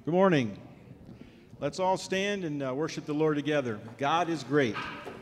Good morning. Let's all stand and worship the Lord together. God is great.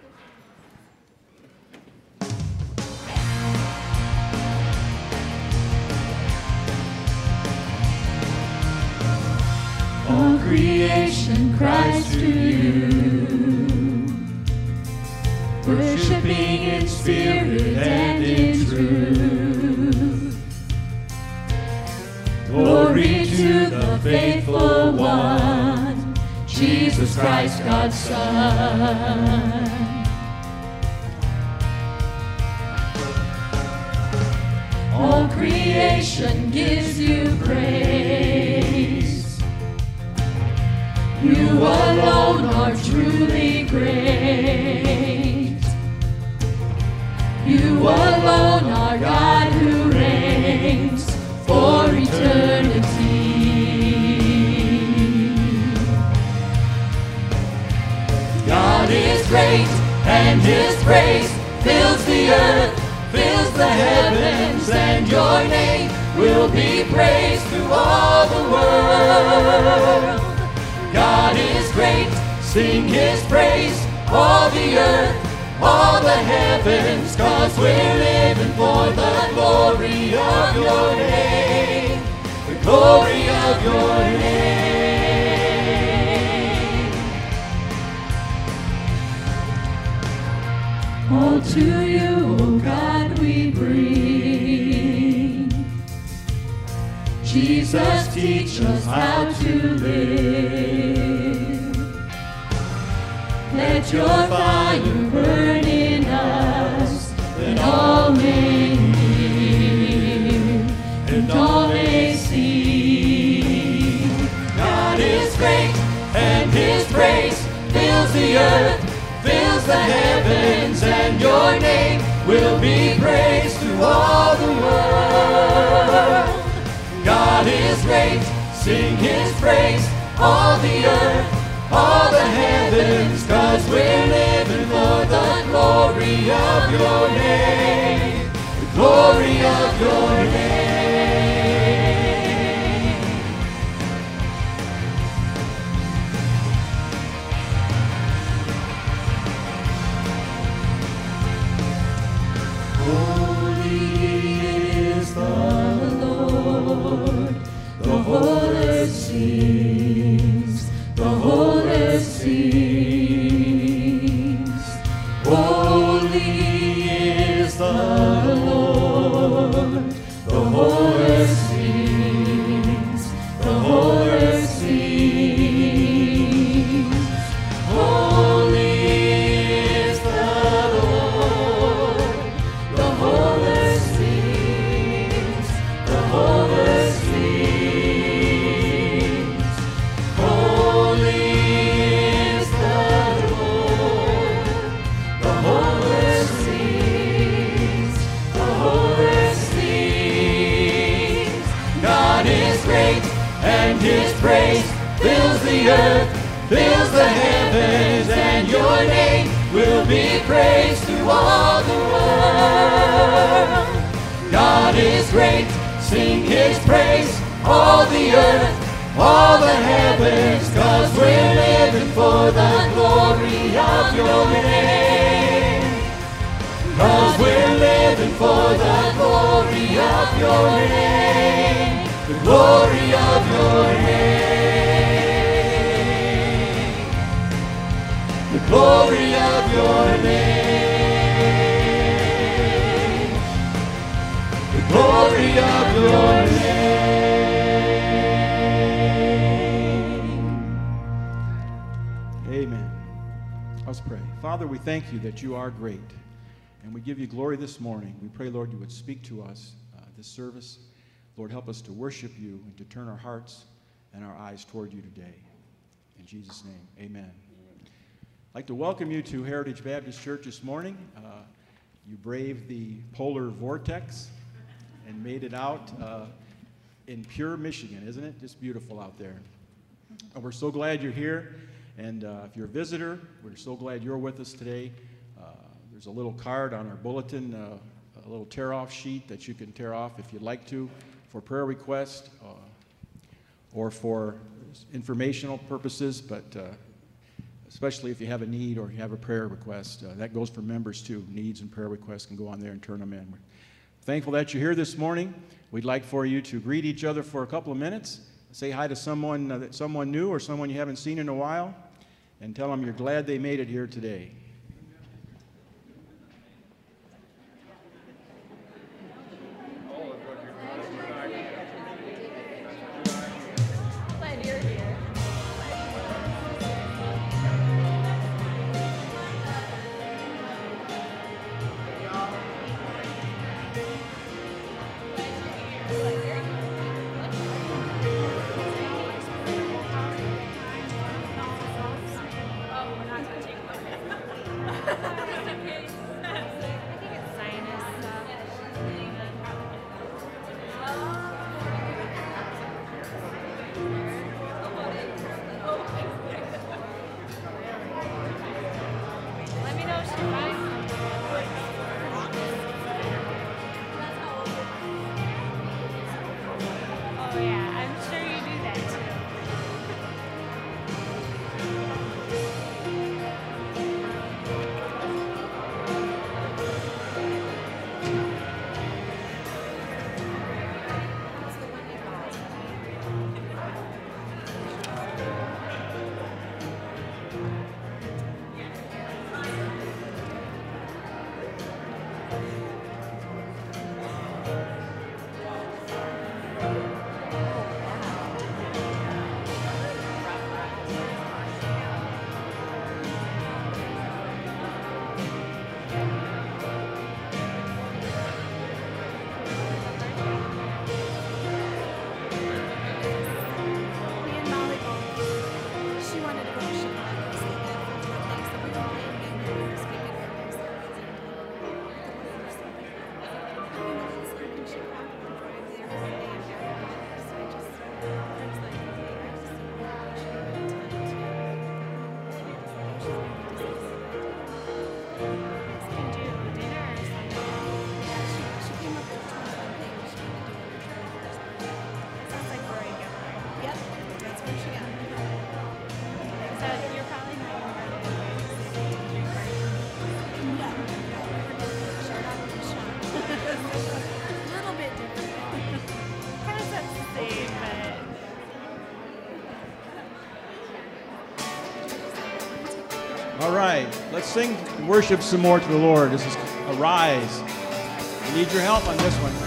All creation cries to you, worshiping in spirit and in truth. Glory to the faithful one, Jesus Christ, God's Son. All creation gives you praise. You alone are truly great. You alone are God who reigns for eternity. God is great, and His praise fills the earth, fills the heavens, and your name will be praised through all the world. God is great, sing His praise, all the earth, all the heavens, 'cause we're living for the glory of your name, the glory of your name. All to you, O God, we bring. Jesus, teach us how to live. Let your fire burn in us, that all may hear and all may see. God is great, and His praise fills the earth, fills the heavens, and your name will be praised through all the world. God is great, sing His praise, all the earth, all the heavens, 'cause we're living for the glory of your name, the glory of your name. Holy is the Lord, the whole earth sings, the whole earth sings. Holy is the Lord, the whole earth sings, the whole earth sings. Holy is the Lord, the whole earth sings, the whole earth sings. Holy is the Lord, the whole earth sings, the whole earth sings. God is great, and His praise fills the earth, fills the heavens, and your name will be praised through all the world. God is great, sing His praise, all the earth, all the heavens, 'cause we're living for the glory of your name, 'cause we're living for the glory of your name, the glory of your name, the glory of your name, the glory of your name. Amen. Let's pray. Father, we thank you that you are great, and we give you glory this morning. We pray, Lord, you would speak to us this service. Lord, help us to worship you and to turn our hearts and our eyes toward you today. In Jesus' name, amen. I'd like to welcome you to Heritage Baptist Church this morning. You braved the polar vortex and made it out in pure Michigan, isn't it? Just beautiful out there. And we're so glad you're here. And if you're a visitor, we're so glad you're with us today. There's a little card on our bulletin, a little tear-off sheet that you can tear off if you'd like to, for prayer request or for informational purposes, but especially if you have a need or you have a prayer request. That goes for members too. Needs and prayer requests can go on there and turn them in. We're thankful that you're here this morning. We'd like for you to greet each other for a couple of minutes. Say hi to someone new or someone you haven't seen in a while, and tell them you're glad they made it here today. All right, let's sing and worship some more to the Lord. This is Arise. We need your help on this one.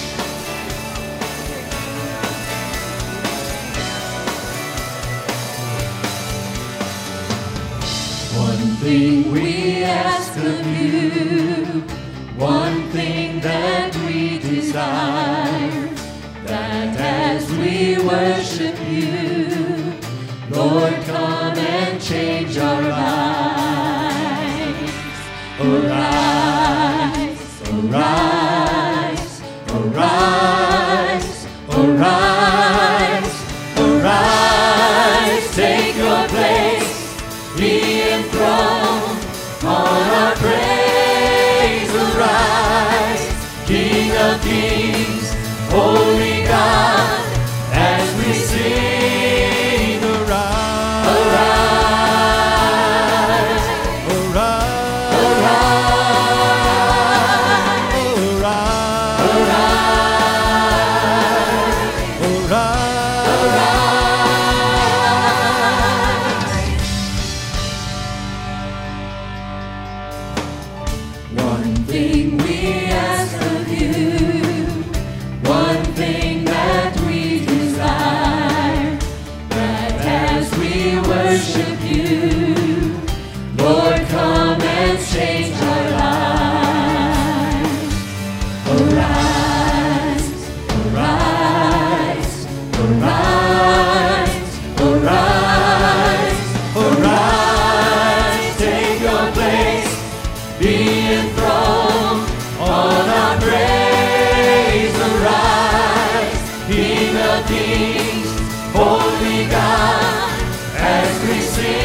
One thing we ask of you, one thing that we desire, that as we worship you, Lord, come and change our lives. Arise, arise, arise, arise, arise, take your place, be enthroned on our praise. Arise, King of kings, holy God, as we sing. Arise, arise, arise, arise, arise, arise. One thing we ask of you, one thing that we desire, that as we worship you, Lord, come and change our lives. Arise, arise, arise, arise, arise, take your place, be enthroned on our praise. Arise, King of kings, holy God, as we sing.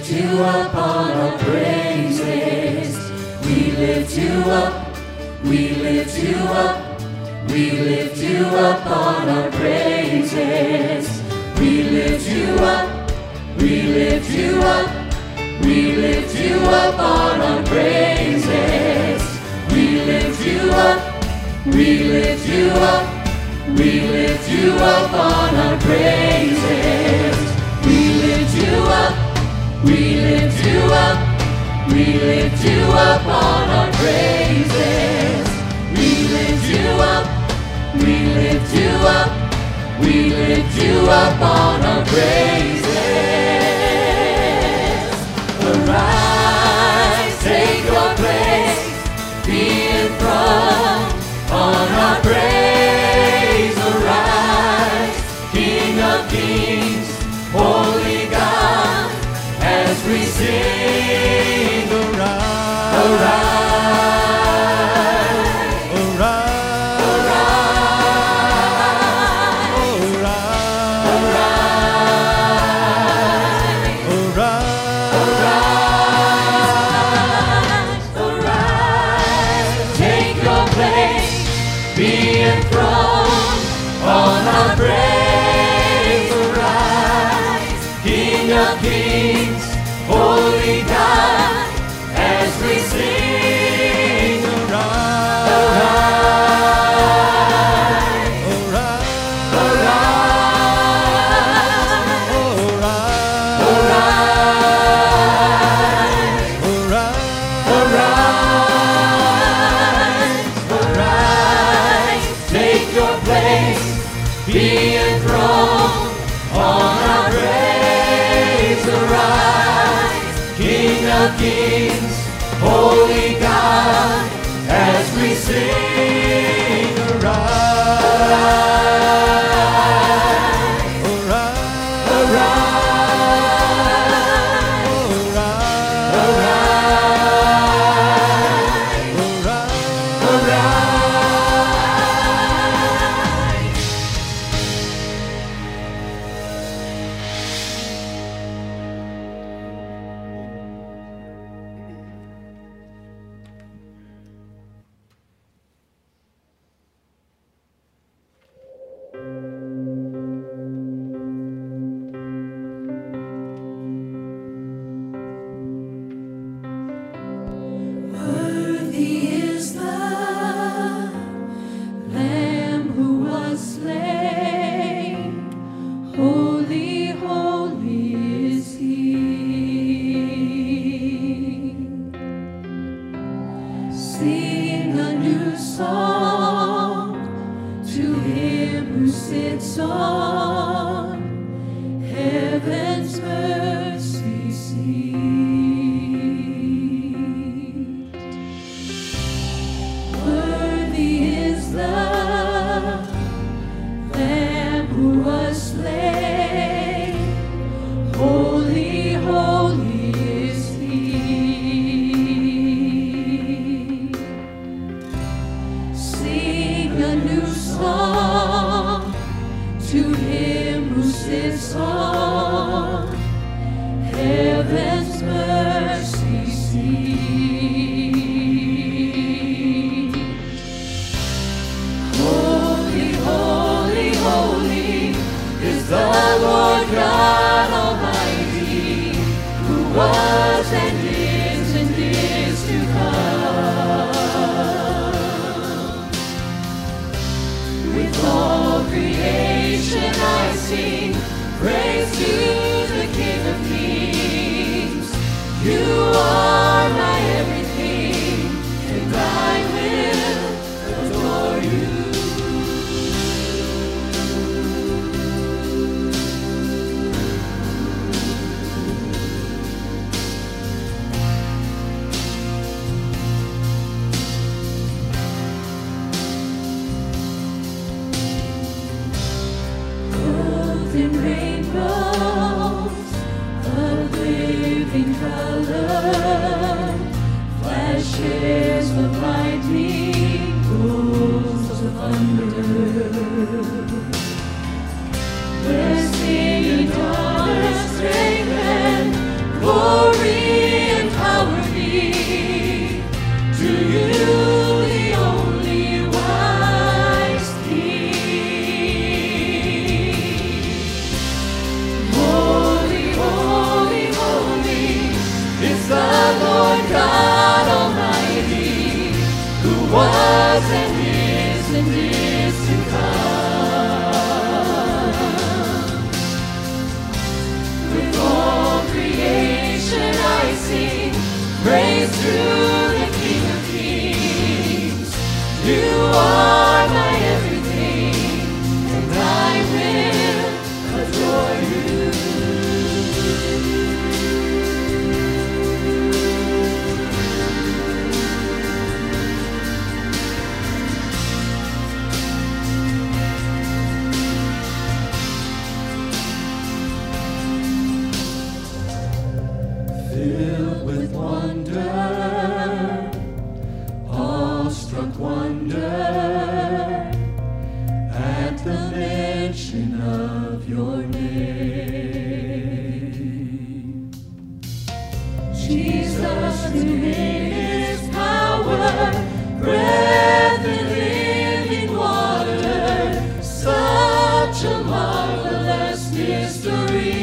lift you up on our praises. We lift you up, we lift you up, we lift you up on our praises. We lift you up, we lift you up, we lift you up on our praises. We lift you up, we lift you up, we lift you up on our praises. We lift you up, we lift you up, we lift you up on our praises. We lift you up, we lift you up, we lift you up on our praises. Arise, take your place, be enthroned on our praise. Arise, King of Kings, Holy God, as we sing. Arise, arise, arise, arise, take your place, be enthroned on our praise. Arise, King of Kings, Holy God, as we sing. Arise, arise, arise, take your place, be enthroned on our praise. Arise, King of Kings, Holy God, as we sing. Arise, worthy is the Lamb who was slain. Holy, holy is He. Sing a new song to Him who sits on heaven's mercy seat. Worthy is the Lamb who was slain. Holy, holy is He. Sing a new song to Him who sits on heaven's mercy seat. Holy, holy, holy is the Lord God Almighty, who was and is to come. With all creation I sing praise to the King of Kings. You are my everything, and I will adore you. Clothed in rainbows of living color, flashes of lightning, bolts of thunder. Blessing, honor, strength, and glory and power be to you, the only wise King. Holy, holy, holy is the Lord God Almighty, who was and is to come. With all creation I sing praise to the King of Kings. You are my everything, and I will adore you. Filled with wonder, awestruck wonder, at the mention of your name. Jesus, who in his power, breath and living water, such a marvelous mystery.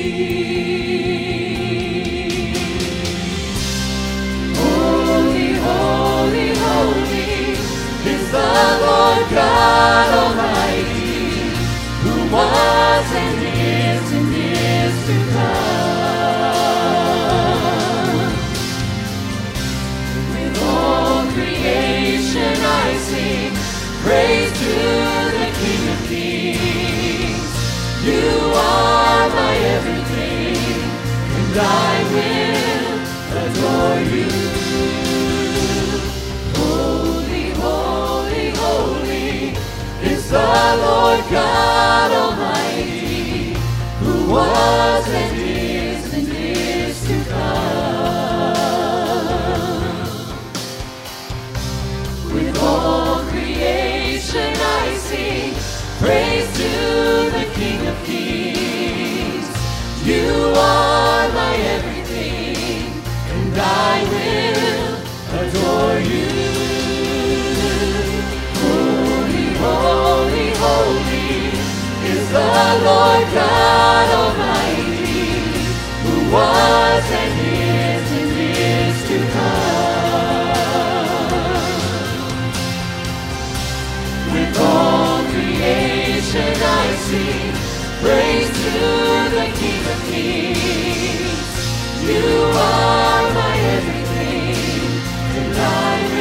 Holy, holy is the Lord God Almighty, who was and is to come. With all creation I sing praise to the King of Kings. You are my everything, and I will adore you. The Lord God Almighty, who was and is to come. With all creation I sing praise to the King of Kings. You are my everything, and I will adore you. Holy, holy is the Lord God Almighty, who was and is to come. With all creation I sing praise to the King of Kings. You are my everything, and I